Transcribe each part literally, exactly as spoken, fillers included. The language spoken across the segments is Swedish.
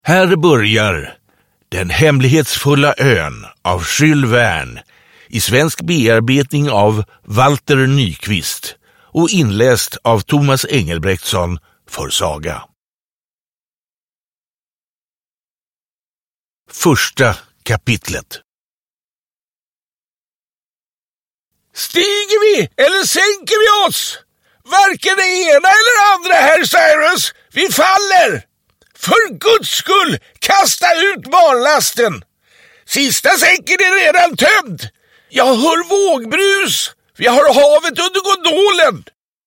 Här börjar Den hemlighetsfulla ön av Jules Verne i svensk bearbetning av Walter Nyqvist och inläst av Thomas Engelbrektsson för Saga. Första kapitlet. Stiger vi eller sänker vi oss? Varken det ena eller andra, herr Cyrus. Vi faller! För Guds skull, kasta ut barlasten! Sista säcken är redan tömd. Jag hör vågbrus. Vi har havet under gondolen.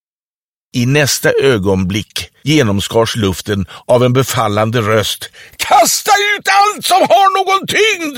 I nästa ögonblick genomskars luften av en befallande röst. Kasta ut allt som har någon tyngd!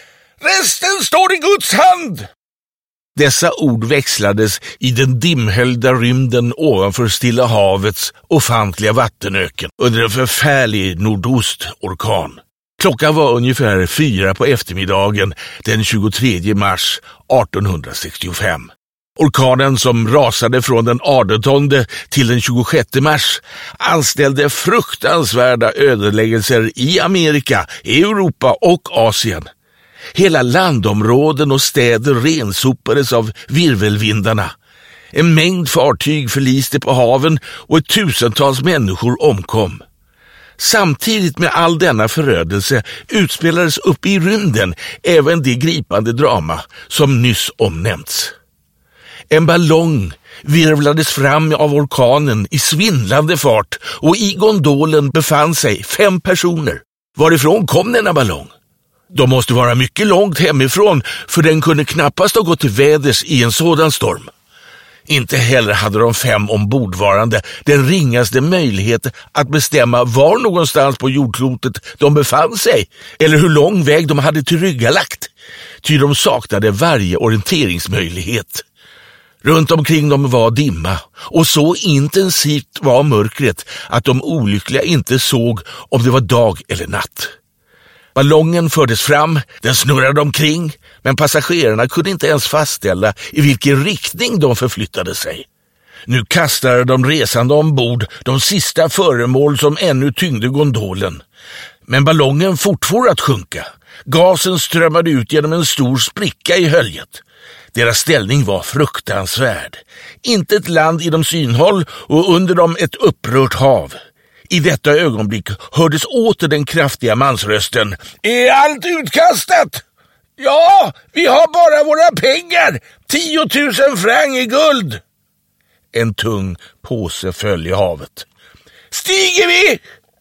Resten står i Guds hand! Dessa ord växlades i den dimhöljda rymden ovanför Stilla havets ofantliga vattenöken under en förfärlig nordostorkan. Klockan var ungefär fyra på eftermiddagen den tjugotredje mars artonhundrasextiofem. Orkanen som rasade från den artonde till den tjugosjätte mars anställde fruktansvärda ödeläggelser i Amerika, Europa och Asien. Hela landområden och städer rensopades av virvelvindarna. En mängd fartyg förliste på haven och ett tusentals människor omkom. Samtidigt med all denna förödelse utspelades upp i rymden även det gripande drama som nyss omnämnts. En ballong virvlades fram av orkanen i svindlande fart och i gondolen befann sig fem personer. Varifrån kom denna ballong? De måste vara mycket långt hemifrån, för den kunde knappast ha gått till väders i en sådan storm. Inte heller hade de fem ombordvarande den ringaste möjlighet att bestämma var någonstans på jordklotet de befann sig eller hur lång väg de hade tillryggalagt, ty de saknade varje orienteringsmöjlighet. Runt omkring dem var dimma, och så intensivt var mörkret att de olyckliga inte såg om det var dag eller natt. Ballongen fördes fram, den snurrade omkring, men passagerarna kunde inte ens fastställa i vilken riktning de förflyttade sig. Nu kastade de resande ombord de sista föremål som ännu tyngde gondolen. Men ballongen fortfor att sjunka. Gasen strömmade ut genom en stor spricka i höljet. Deras ställning var fruktansvärd. Inte ett land inom synhåll och under dem ett upprört hav. I detta ögonblick hördes åter den kraftiga mansrösten. Är allt utkastat? Ja, vi har bara våra pengar. Tiotusen franc i guld. En tung påse föll i havet. Stiger vi?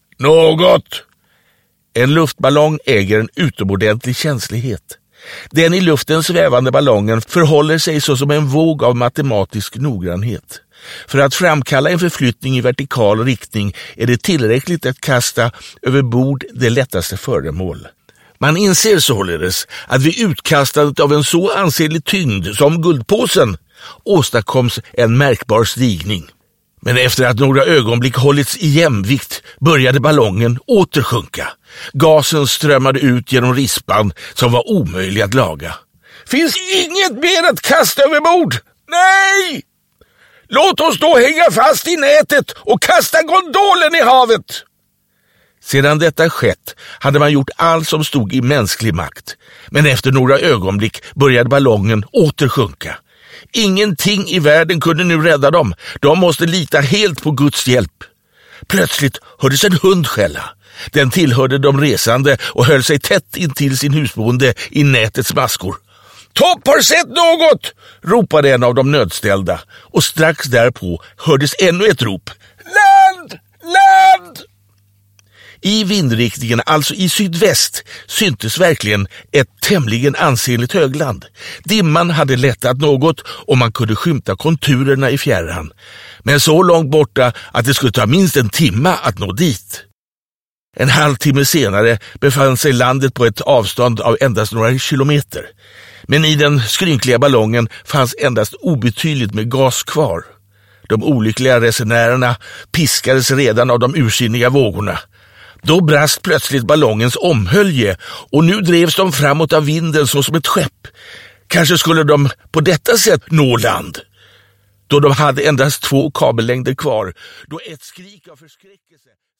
Något. En luftballong äger en utomordentlig känslighet. Den i luften svävande ballongen förhåller sig så som en våg av matematisk noggrannhet. För att framkalla en förflyttning i vertikal riktning är det tillräckligt att kasta över bord det lättaste föremål. Man inser således att vid utkastandet av en så ansenlig tyngd som guldpåsen åstadkoms en märkbar stigning. Men efter att några ögonblick hållits i jämvikt började ballongen återsjunka. Gasen strömmade ut genom rispan som var omöjlig att laga. Finns inget mer att kasta över bord? Nej! Låt oss då hänga fast i nätet och kasta gondolen i havet. Sedan detta skett hade man gjort allt som stod i mänsklig makt. Men efter några ögonblick började ballongen återsjunka. Ingenting i världen kunde nu rädda dem. De måste lita helt på Guds hjälp. Plötsligt hördes en hund skälla. Den tillhörde de resande och höll sig tätt intill sin husbonde i nätets maskor. Topp har sett något, ropade en av de nödställda, och strax därpå hördes ännu ett rop. Land! Land! I vindriktningen, alltså i sydväst, syntes verkligen ett tämligen ansenligt högland. Dimman hade lättat något och man kunde skymta konturerna i fjärran, men så långt borta att det skulle ta minst en timme att nå dit. En halvtimme senare befann sig landet på ett avstånd av endast några kilometer. Men i den skrynkliga ballongen fanns endast obetydligt med gas kvar. De olyckliga resenärerna piskades redan av de ursinniga vågorna. Då brast plötsligt ballongens omhölje och nu drevs de framåt av vinden så som ett skepp. Kanske skulle de på detta sätt nå land. Då de hade endast två kabellängder kvar, då ett skrik av förskräckelse